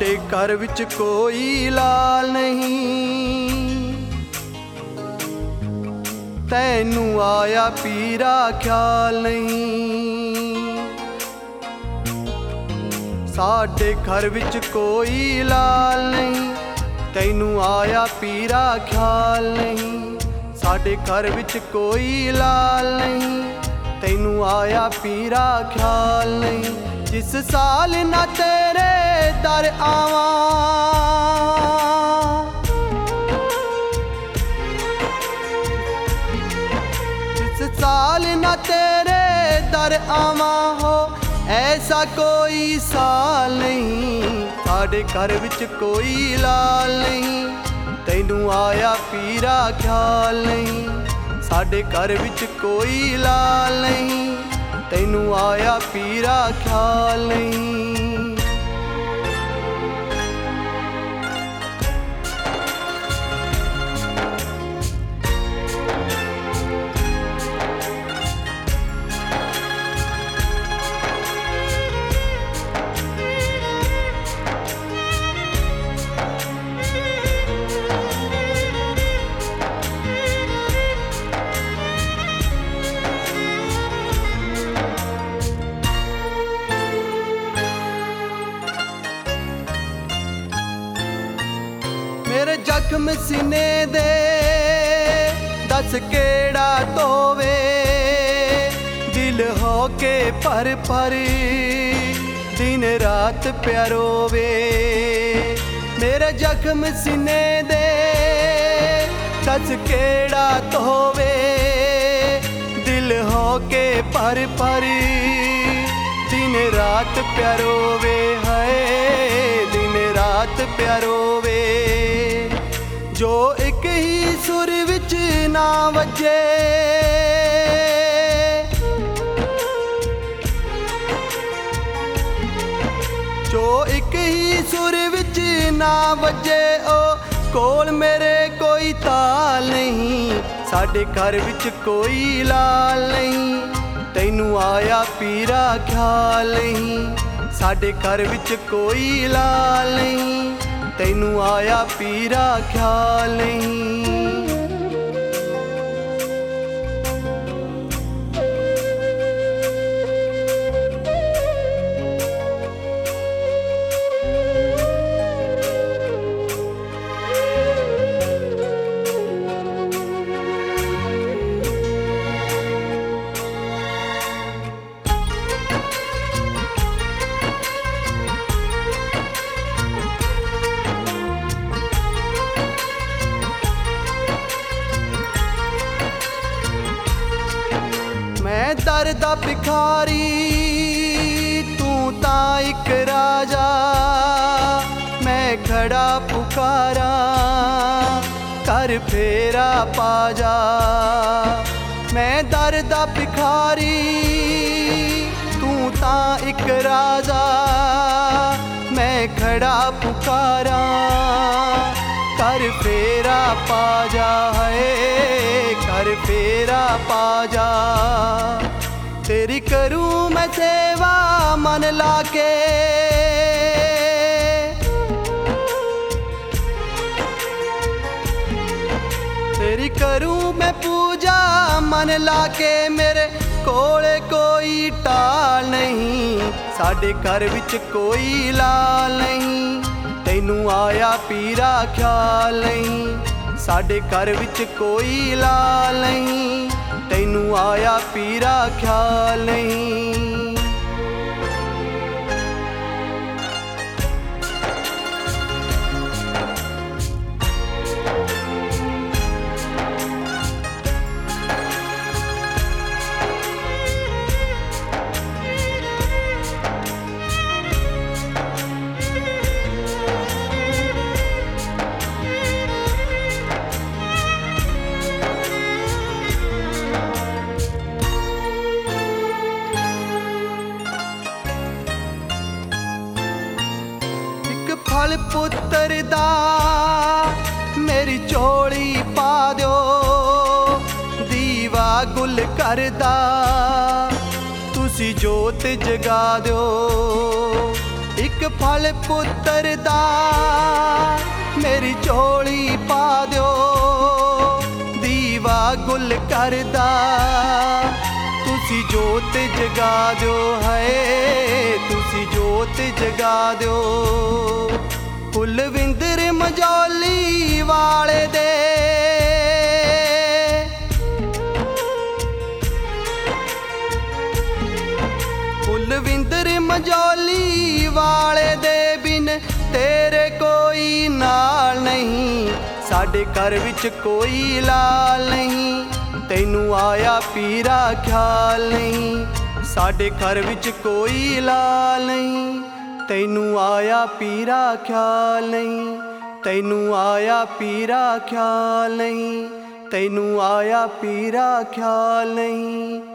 साडे घर विच कोई लाल नहीं, तैनू आया पीरा ख्याल नहीं। साडे घर विच कोई लाल नहीं, तैनू आया पीरा ख्याल नहीं। साडे घर विच कोई लाल नहीं, तैनू आया पीरा ख्याल नहीं। जिस साल ना तेरे दर आवां, जिस साल ना तेरे दर आवां हो, ऐसा कोई साल नहीं। साडे घर विच कोई लाल नहीं, तैनू आया पीरा ख्याल नहीं। साडे घर विच कोई लाल नहीं, तैनू आया पीरा ख्याल नहीं। मेरे जख्म सीने दे दस केड़ा धोवे, दिल हो के पर दिन रात प्या रोवे। मेरे जख्म सीने दे दस केड़ा धोवे, दिल हो के पर दिन रात प्या रोवे। है दिन रात प्या रोवे। जो एक ही सुर विच ना वजे, जो एक ही सुर विच ना वजे, ओ कोल मेरे कोई ताल नहीं। साडे घर विच कोई लाल नहीं, तैनू आया पीरा ख्याल नहीं। साडे घर विच कोई लाल नहीं, तैनू आया पीरा ख्याल नहीं। मैं दर दा भिखारी, तू तां इक राजा। मैं खड़ा पुकारा, कर फेरा पा जा। मैं दर दा भिखारी, तू तां इक राजा। मैं खड़ा पुकारा, कर फेरा पा जा। है कर फेरा पा जा। तेरी करूं मैं सेवा मन लाके, तेरी करूं मैं पूजा मन लाके। मेरे कोले कोई टाल नहीं, साडे घर विच कोई लाल नहीं। तैनू आया पीरा ख्याल नहीं। साडे घर विच कोई लाल नहीं, तैनू आया पीरा ख्याल नहीं। फल पुत्र दा मेरी झोली पा दो, दीवा गुल करदा तुसी जोत जगा दो। एक ਇੱਕ ਫਲ ਪੁੱਤਰ ਦਾ ਮੇਰੀ ਝੋਲੀ ਪਾ ਦਿਓ, ਦੀਵਾ ਗੁੱਲ ਕਰਦਾ ਤੁਸੀਂ ਜੋਤ ਜਗਾ ਦਿਓ, ਹੈ ਤੁਸੀਂ ਜੋਤ ਜਗਾ ਦਿਓ। ਕੁਲਵਿੰਦਰ ਮਜੌਲੀ ਵਾਲੇ ਦੇ ਕੁਲਵਿੰਦਰ ਮਜੌਲੀ ਵਾਲੇ ਦੇ ਬਿਨ ਤੇਰੇ ਕੋਈ ਨਾਲ ਨਹੀਂ, ਸਾਡੇ ਘਰ ਵਿੱਚ ਕੋਈ ਲਾਲ ਨਹੀਂ, ਤੈਨੂੰ ਆਇਆ ਪੀਰਾ ਖਿਆਲ ਨਹੀਂ, ਸਾਡੇ ਘਰ ਵਿੱਚ ਕੋਈ ਲਾਲ ਨਹੀਂ, ਤੈਨੂੰ ਆਇਆ ਪੀਰਾ ਖਿਆਲ ਨਹੀਂ, ਤੈਨੂੰ ਆਇਆ ਪੀਰਾ ਖਿਆਲ ਨਹੀਂ, ਤੈਨੂੰ ਆਇਆ ਪੀਰਾ ਖਿਆਲ ਨਹੀਂ।